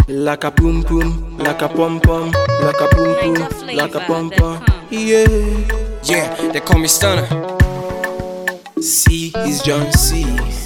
Like a pum pum, like a pom pom, like a pum pum, like a pom pom. Yeah, Yeah, they call me Stunner. C is John C.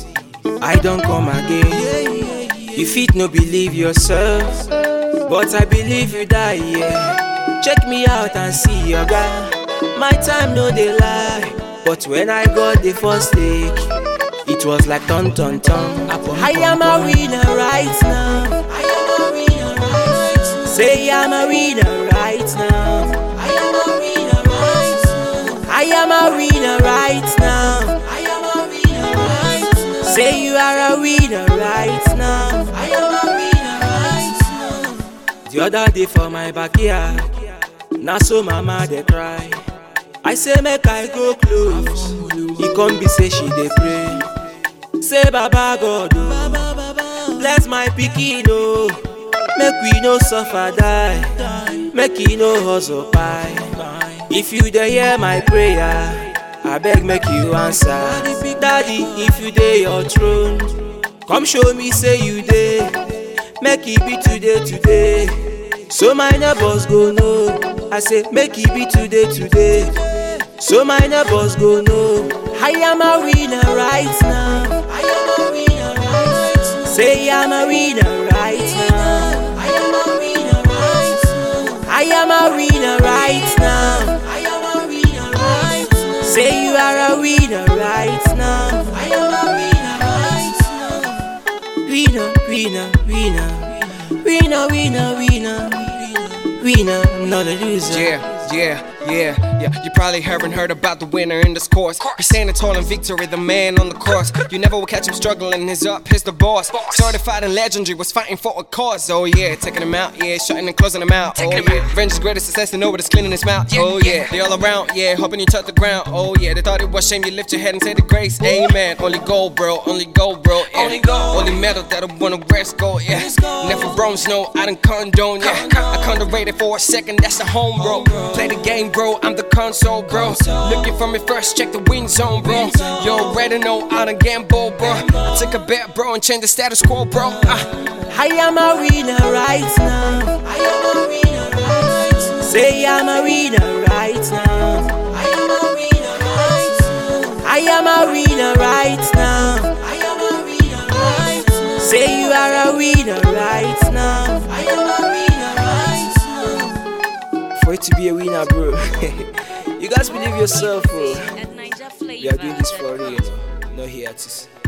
I don't come again. You fit no believe yourself, but I believe you die. Yeah, check me out and see your guy. My time no dey lie, but when I got the first take, it was like ton ton ton. I am a winner right now. I am a winner right now. Say I'm a winner right now. I am a winner right now. I am a winner right now. I am a winner right now. Say you are a winner right now. I am a winner right now. The other day for my backyard, now so mama dey cry. I say make I go close. He come be say she dey pray. Say Baba God, oh, bless my pikin, oh. Make we no suffer die, make he no hustle pie. If you dey hear my prayer, I beg make you answer. Daddy, if you dey your throne, come show me say you dey. Make it be today, today, so my neighbors go know. I say make it be today, today, so my neighbors go know. I am a winner right now. I am a winner right now. Say I'm a winner right now. I am a winner right now. I am a winner right now. I am a winner right now. Say you are a winner right now. I am a winner right now. Winner, winner, winner, winner, winner, winner, winner, I'm not a loser. Yeah. You probably haven't heard about the winner in this course. He's standing tall in victory, the man on the course. You never will catch him struggling, he's up, he's the boss. Certified and legendary, was fighting for a cause. Oh yeah, taking him out, yeah, shutting and closing him out. Oh yeah, revenge is greatest success, and nobody's cleaning his mouth. Oh yeah, they all around, yeah, hoping you touch the ground. Oh yeah, they thought it was shame, you lift your head and say the grace. Amen, only gold, bro, only gold, bro, yeah. Only metal that I wanna rest gold, yeah. Never bronze, no, I done condone, yeah. I condemnated for a second, that's a home, bro. Play the game, bro, I'm the console, bro. Looking for me first, check the win zone, bro. You already know I done gamble, bro. I took a bet, bro, and changed the status quo, bro. I am a winner right now. I am a winner right now. Say I'm a winner right now. I am a winner right now. I am a winner right now. I am a winner right now. Say you are a winner right now. I am a winner right now. For you to be a winner, bro, you guys believe yourself, bro. We are doing this for real, no hiatus.